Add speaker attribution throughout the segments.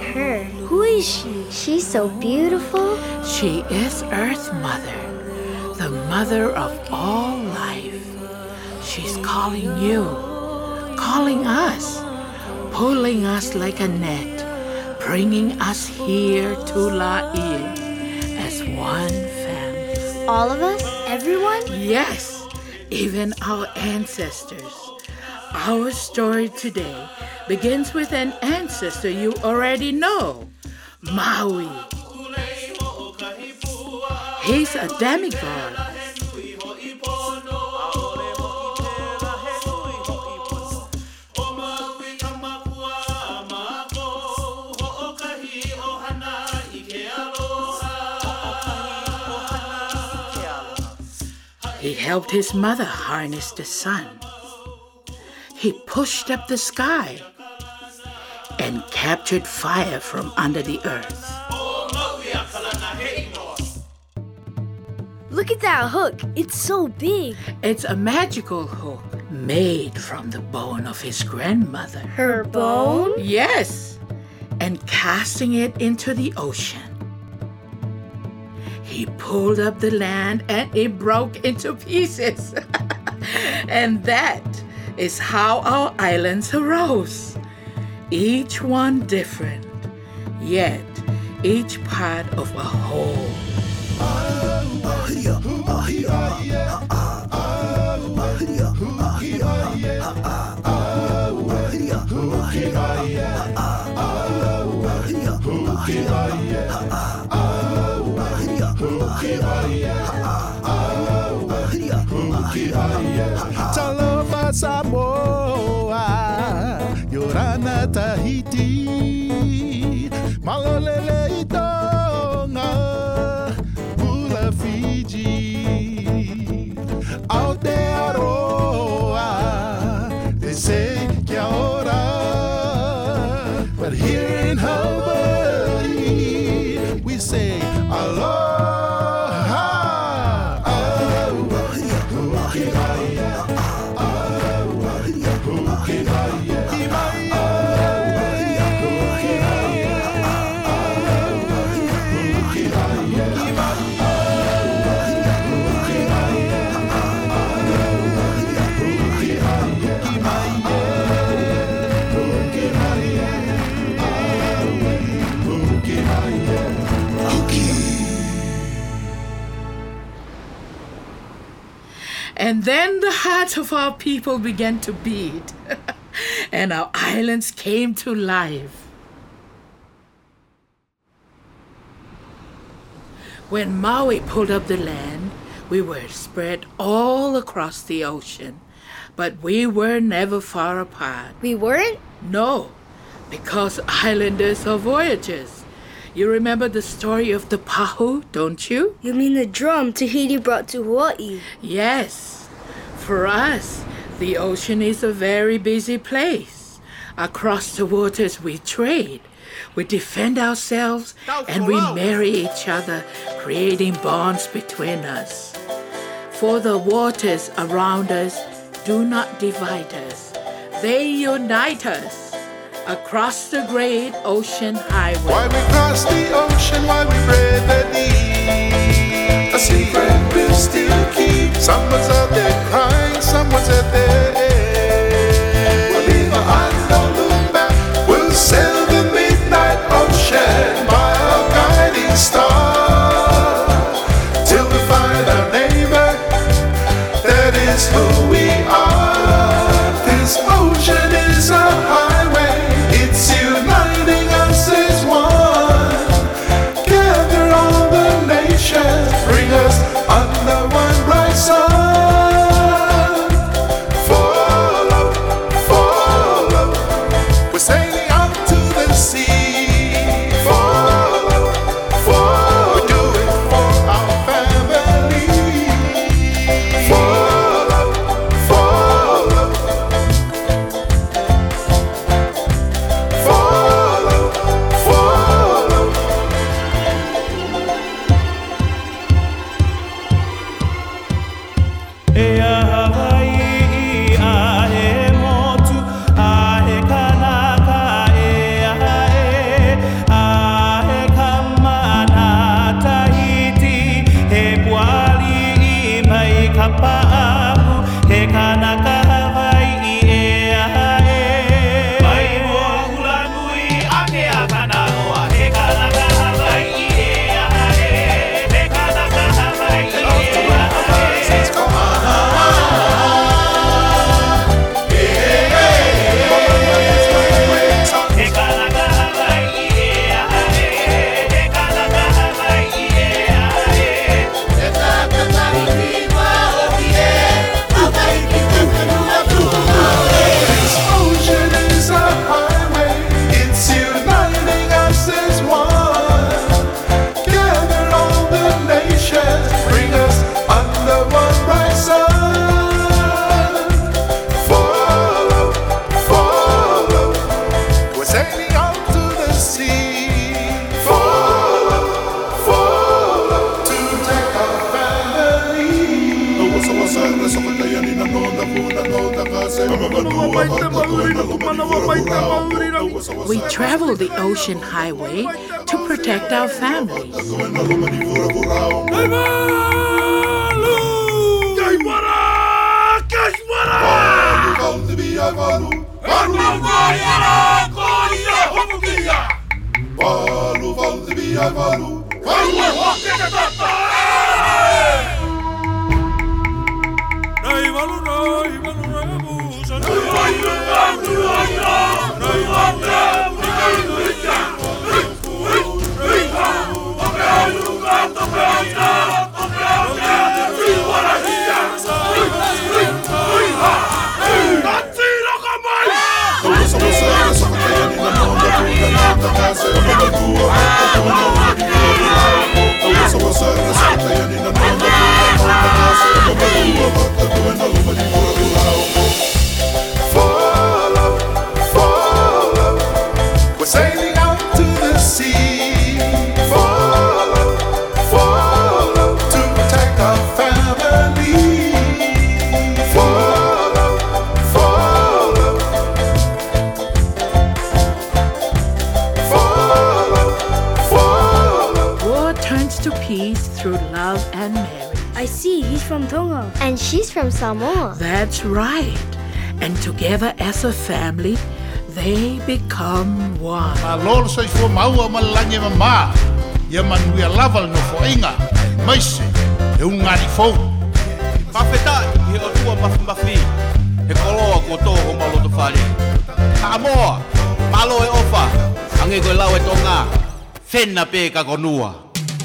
Speaker 1: her. Who is she?
Speaker 2: She's so beautiful.
Speaker 3: She is Earth Mother, the mother of all life. She's calling you, calling us, pulling us like a net, bringing us here to La'il as one family.
Speaker 1: All of us? Everyone?
Speaker 3: Yes, even our ancestors. Our story today begins with an ancestor you already know, Maui. He's a demigod. He helped his mother harness the sun. He pushed up the sky and captured fire from under the earth.
Speaker 1: Look at that hook. It's so big.
Speaker 3: It's a magical hook made from the bone of his grandmother.
Speaker 1: Her bone?
Speaker 3: Yes, and casting it into the ocean. He pulled up the land and it broke into pieces. And that is how our islands arose. Each one different, yet each part of a whole.
Speaker 4: Talofa Samoa, Yorana Tahiti, Malolele Itonga, Bula Fiji, Aotearoa, they say kia ora, but here in Hawaii, we say aloha.
Speaker 3: And then the hearts of our people began to beat, and our islands came to life. When Maui pulled up the land, we were spread all across the ocean, but we were never far apart.
Speaker 1: We weren't?
Speaker 3: No, because islanders are voyagers. You remember the story of the Pahu, don't you?
Speaker 1: You mean the drum Tahiti brought to Hawaii?
Speaker 3: Yes. For us, the ocean is a very busy place. Across the waters we trade, we defend ourselves, and we marry each other, creating bonds between us. For the waters around us do not divide us. They unite us across the great ocean highway.
Speaker 4: Why we cross the ocean, why we brave the deep. A secret we'll still keep. Someone's out there crying, someone's out there. We'll leave our eyes, don't look back. We'll sail the midnight ocean by our guiding star, till we find our neighbor. That is who we are. This ocean is our highway. It's uniting us as one. Gather all the nations, bring us under one bright sun.
Speaker 3: We travel the ocean highway to protect our families.
Speaker 4: Follow, follow, we're sailing out to the sea. Follow, follow, to protect our family. Follow, follow, follow, follow.
Speaker 3: War turns to peace through love and marriage.
Speaker 1: I see, he's from Tonga.
Speaker 2: And she's from Samoa.
Speaker 3: That's right. And together as a family, they become one.
Speaker 5: Lolo sai fo maua malange mama. Ia manuia lava no fo inga. Maise, e ungari fo.
Speaker 6: Mawheta i o tua mawhi. He koloa ko tō ho maloto whare. Ka amoa, malo e ofa. Ange koe lau e tonga. Whena pē ka konua.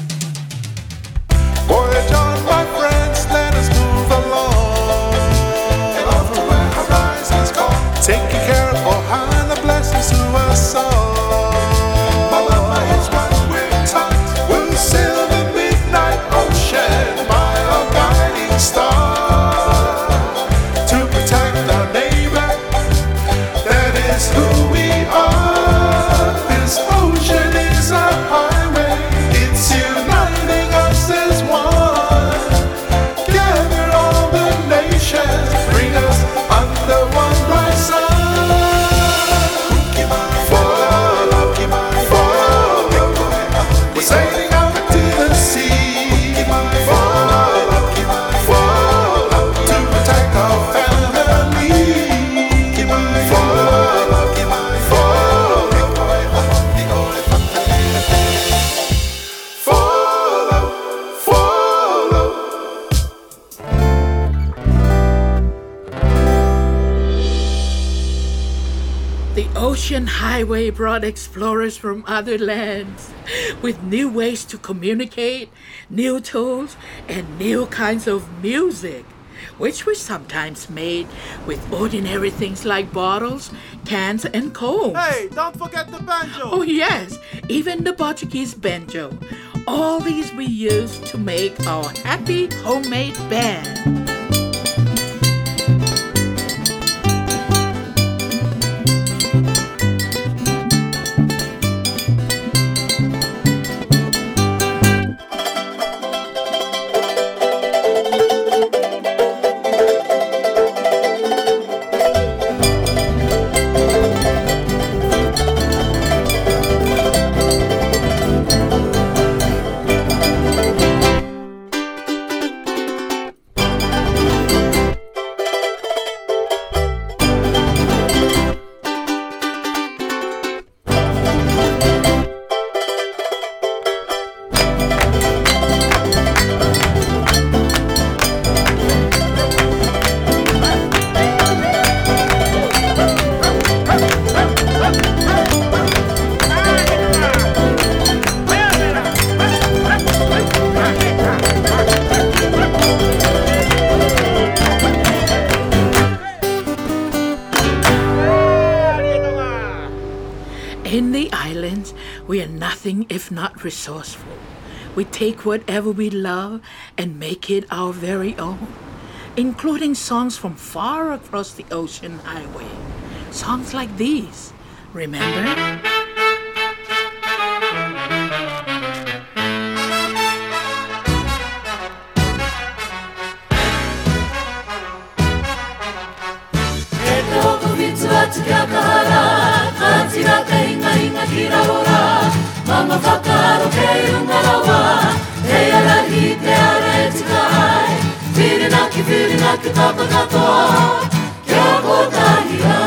Speaker 4: Voyage on, my friends, let us move along. And over where horizons go, taking care of all high the blessings to us all. Malama is what we're taught. We'll sail the midnight ocean by a guiding star to protect our neighbor. That is who we are. This ocean is a highway. It's uniting us as one. Gather all the nations, bring us under one bright sun. Follow, follow, we're sailing out to the sea. Follow, follow, to protect our family. Follow, follow,
Speaker 3: The ocean highway brought explorers from other lands with new ways to communicate, new tools, and new kinds of music, which were sometimes made with ordinary things like bottles, cans, and combs.
Speaker 6: Hey, don't forget the banjo.
Speaker 3: Oh yes, even the Portuguese banjo. All these we use to make our happy homemade band. In the islands, we are nothing if not resourceful. We take whatever we love and make it our very own, including songs from far across the ocean highway. Songs like these, remember?
Speaker 7: atu kia kahara, ka tira ka inga inga ki raura, mama whakaro kei runga rawa, hei arahi te ara e tika ai, whirinaki tapa katoa, kia kotahia.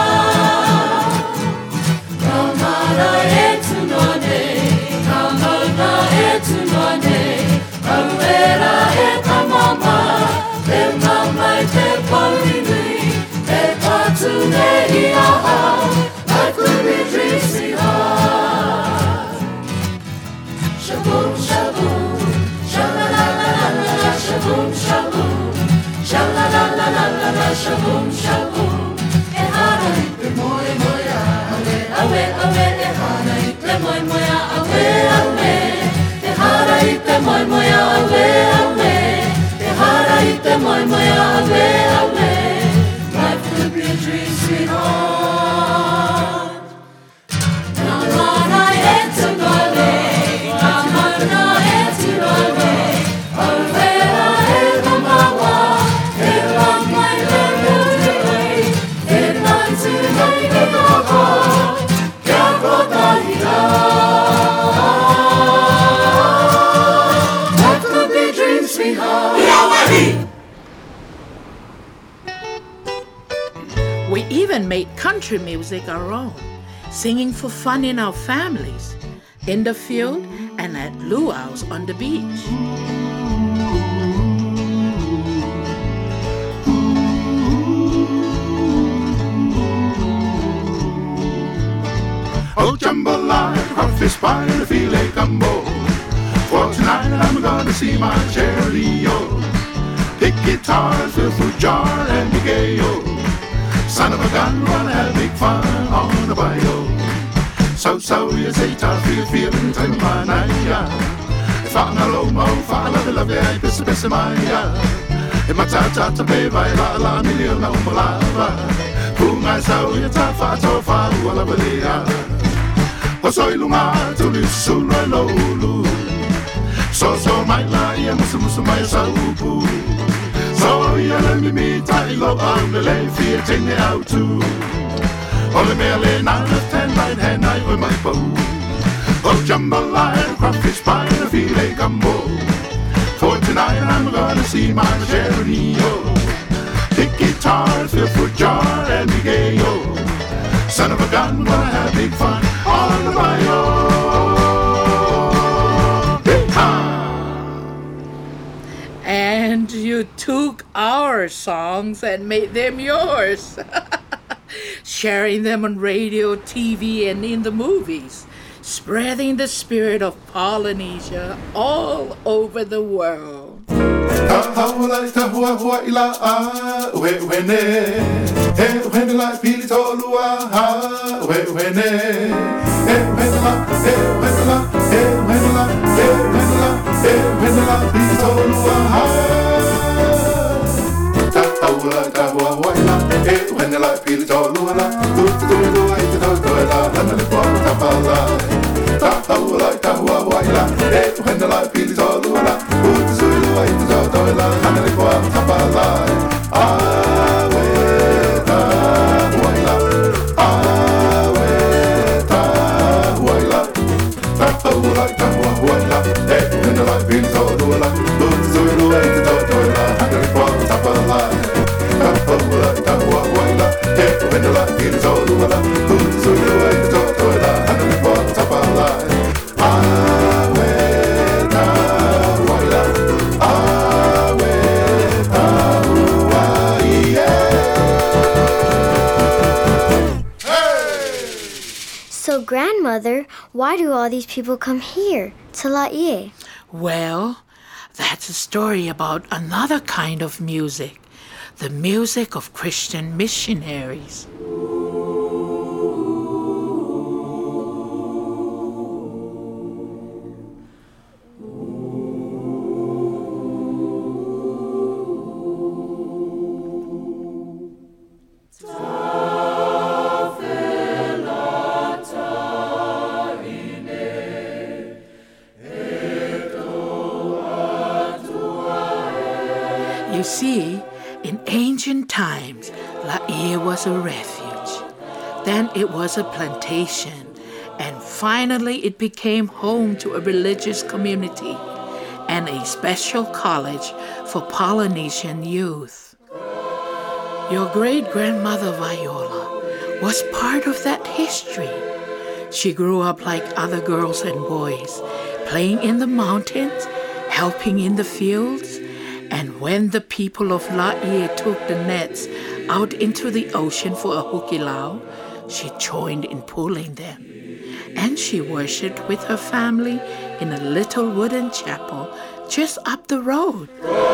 Speaker 7: Ka mara e tunoa nei, ka mauna e tunoa nei, auera e ka mama, te mama e te pauri nui, te patu nei I aha, life could be dream sweetheart. Shaboom, shaboom, sha-la-la-la-la-la, shaboom, shaboom, sha-la-la-la-la-la, shaboom, shaboom. E hara I te moe moea, awe, awe, awe, e hara I te moe moea, awe, awe. E hara I te moe moea, awe, awe. E hara I te moe moea, awe, awe. Life could be a dream, sweetheart. Ka mana e tunoa nei, ka mana e tunoa nei, auera e ka maua, e mama I te mutui, e natu nei ke koko, kia kotahia. Life could be a dream, sweetheart.
Speaker 3: We even made country music our own, singing for fun in our families, in the field and at luau's on the beach.
Speaker 4: Oh, jambalaya, crawfish pie, and a filet gumbo. For tonight I'm gonna see my cherry-o. Pick guitars, fill fruit jar, and be gay-o. Son of a gun, wanna have big fun on the bayou. So, you say, feeling, time of my night, yeah. If I'm a low mo, love, I piss my, yeah. If my ta, baby, la, million, no, malava. Who my soul, you fa, wala, balia. O soy lunga, to live soon, lolu. So, my lie, musu, my saupu. So you let me meet I love on the life here, take me out too. Only merely 9 of 10 right hand I with my bow. Oh, jambalaya, crawfish pie, and a filet gumbo. For tonight I'm gonna see my cherry-o. Pick guitars, fill fruit jar, and be gay-o. Son of a gun, gonna have big fun on the bayou.
Speaker 3: And you took our songs and made them yours, sharing them on radio, TV, and in the movies, spreading the spirit of Polynesia all over the world.
Speaker 2: So, Grandmother, why do all these people come here, to Laie?
Speaker 3: Well, that's a story about another kind of music, the music of Christian missionaries. You see, in ancient times, Laie was a refuge. Then it was a plantation, and finally it became home to a religious community and a special college for Polynesian youth. Your great-grandmother Viola was part of that history. She grew up like other girls and boys, playing in the mountains, helping in the fields, and when the people of Laie took the nets out into the ocean for a hukilau, she joined in pulling them. And she worshipped with her family in a little wooden chapel just up the road.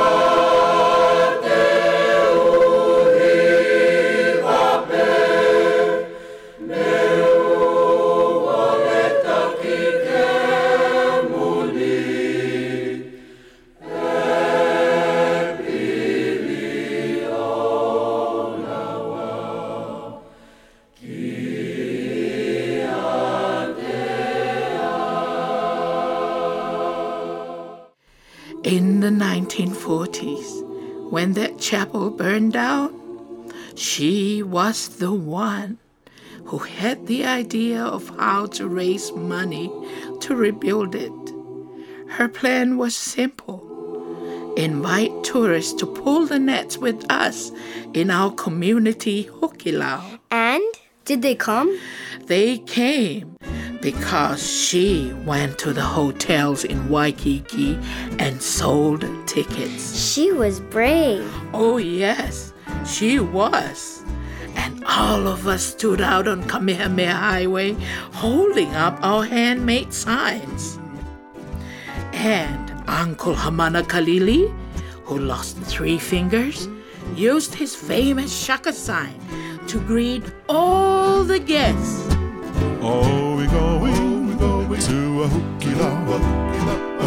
Speaker 3: In the 1940s, when that chapel burned down, she was the one who had the idea of how to raise money to rebuild it. Her plan was simple. Invite tourists to pull the nets with us in our community hukilau.
Speaker 1: And did they come?
Speaker 3: They came because she went to the hotels in Waikiki and sold tickets.
Speaker 2: She was brave.
Speaker 3: Oh yes, she was. And all of us stood out on Kamehameha Highway holding up our handmade signs. And Uncle Hamana Kalili, who lost 3 fingers, used his famous shaka sign to greet all the guests.
Speaker 4: Oh, we're going to a hukilau, a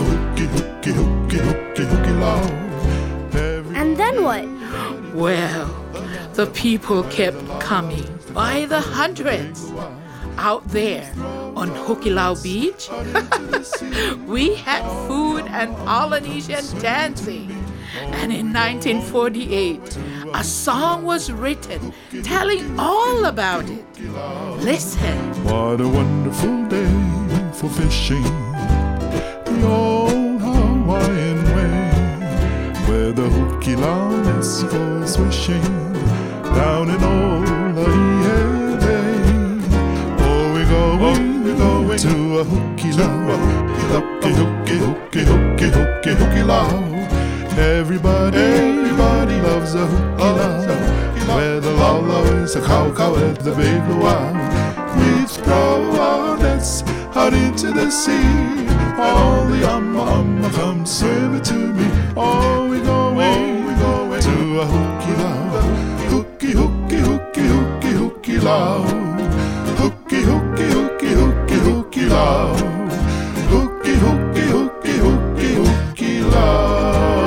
Speaker 4: hukilau.
Speaker 1: And then what?
Speaker 3: Well, the people kept coming by the hundreds. Out there on Hukilau Beach, we had food and Polynesian dancing. And in 1948, a song was written telling all about it. Listen.
Speaker 4: What a wonderful day for fishing. The old Hawaiian way, where the hukilau is for swishing down in old Laie Bay. Oh, we're going to a hukilau, hukilau. Everybody loves a hukilau, where the lalau is a cow at the bay luau. We throw our nets out into the sea. All the amma come swimming to me. Oh, we're going to a hukilau, hukilau, hukilau, hukilau.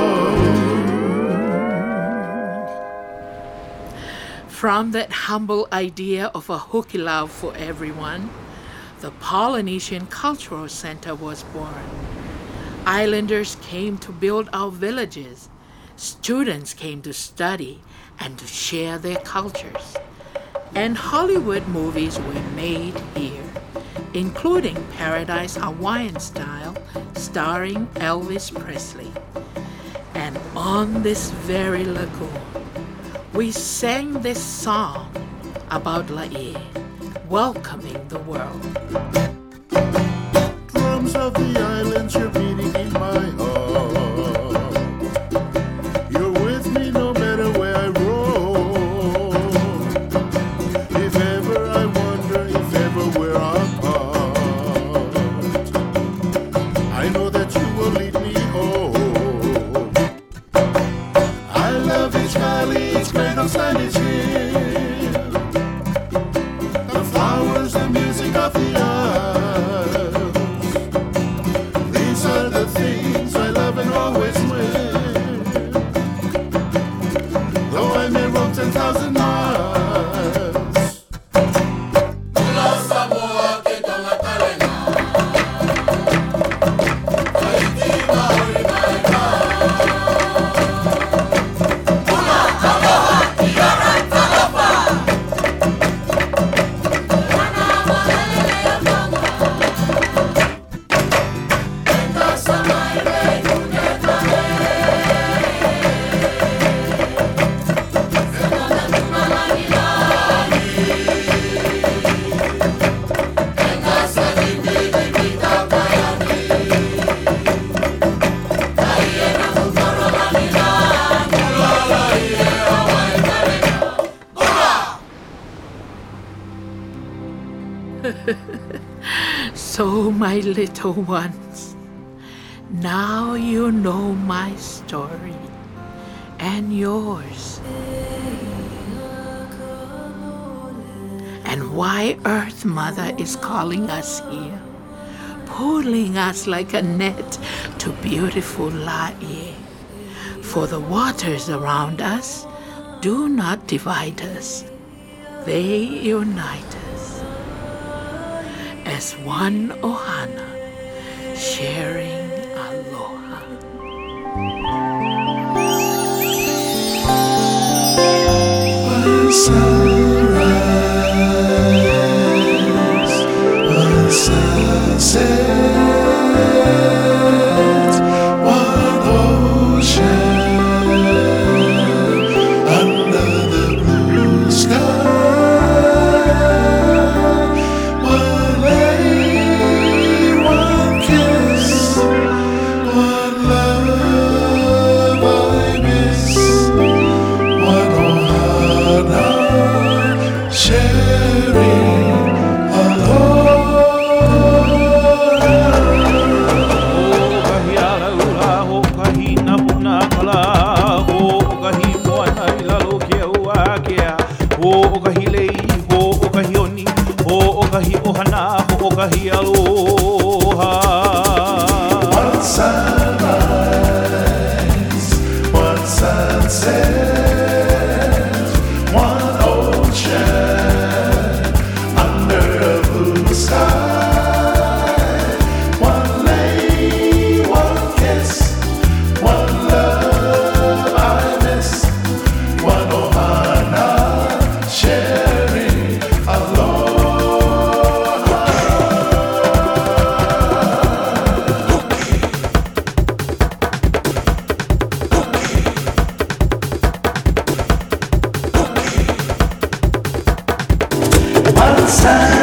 Speaker 3: From that humble idea of a hukilau for everyone, the Polynesian Cultural Center was born. Islanders came to build our villages. Students came to study and to share their cultures. And Hollywood movies were made here, including Paradise Hawaiian Style, starring Elvis Presley. And on this very lagoon, we sang this song about Laie, welcoming the world.
Speaker 4: Drums of the islands, you're beating in my heart. You're with me no matter where I roam. If ever I wonder, if ever we're apart, I know that you will lead me home. I love each valley, each grain of sand, each hill. The flowers, the music of the isles. These are the things I love and always will. Though I may roam 10,000 miles.
Speaker 3: So, my little ones, now you know my story and yours, and why Earth Mother is calling us here, pulling us like a net to beautiful Laie. For the waters around us do not divide us, they unite us as one ohana, sharing aloha.
Speaker 4: One sunrise, one sunset, one ocean under the blue sky. One lay, one kiss, one love I miss, one ohana sharing aloha. One sunrise, one sunset, one ocean under a blue sky. One lay, one kiss, one love I miss, one ohana sharing aloha. One side.